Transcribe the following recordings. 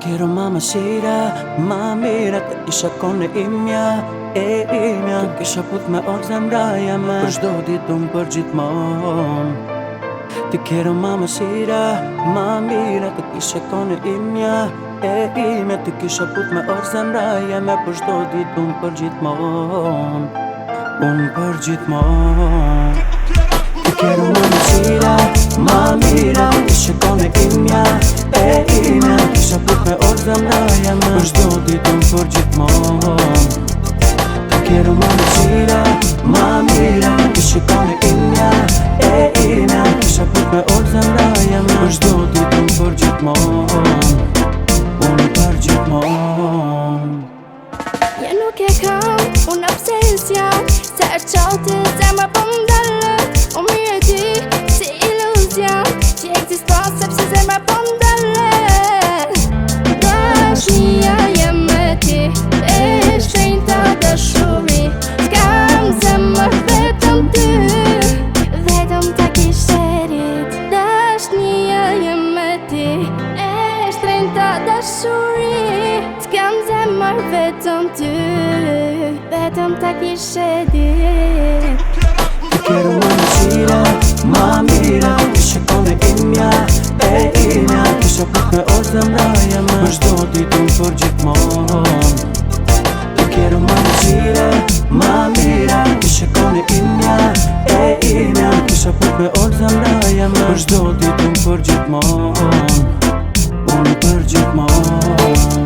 quiero mamacita, mamira, të kisha kone imja, e imja. Të kisha put me orë zemraja me, për shdo ditë unë për gjithmon. Te quiero mamacita, mamira, të kisha kone imja, e imja. Të kisha put me orë zemraja me, për shdo ditë unë për gjithmon. Unë për gjithmon. Te quiero mamacita, mamira, të kisha kone imja, e imja. Të kisha put me orë zemraja me, për shdo ditë unë për gjithmon. Te quiero mamacita, mamira, të kisha kone imja, e imja. Të kisha put me orë zemraja me, për shdo ditë unë për gjithmon. Unë për gjithmon. Ja nuk e kam unë obsesion, se e qotë zemra po m'dallet. Unë mirë e ti si iluzion, që eksiston sepse zemra po m'dallet. Dashnia jem me ti, e shenjta dashuri. S'kam zemër vetëm ty, vetëm ta kishe rit. Dashnia jem me ti, e shenjta dashuri. S'kam zemër vetëm ty, vetëm ta kishe dit. Te quiero mamacita, mamira, të kisha kone imja, e imja. Të kisha put me orë zemraja me, për shdo ditë unë për gjithmon. Te quiero mamacita, mamira, të kisha kone imja, e imja. Të kisha put me orë zemraja me, për shdo ditë unë për gjithmon. Unë për gjithmon.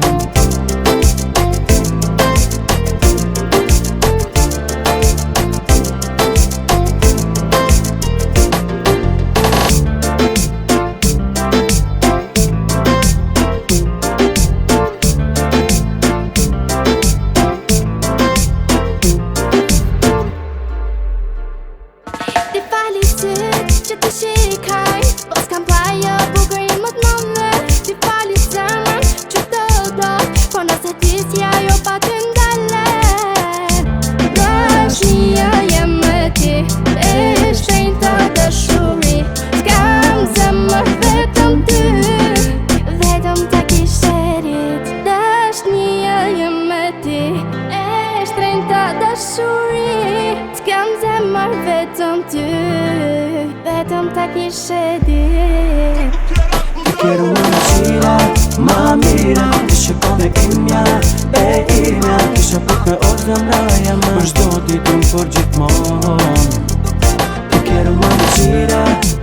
Ti fali syt që të shikaj, po s'kam pajo bukurin më t'monve. Ti fali zemrën që të do, po nëse ti si ajo pa ty m'dallet. Dashnia jem me ti, e shenjta dashuri. S'kam zemër vetëm ty, vetëm ta kishe rit. Dashnia jem me ti, e shenjta dashuri. S'kam zemër vetëm ty, vetëm ta kishe dit. Te quiero mamacita, mamira, të kisha kone imja, e imja. Të kisha put me orë zemraja me, për shdo ditë unë për gjithmon. Te quiero mamacita,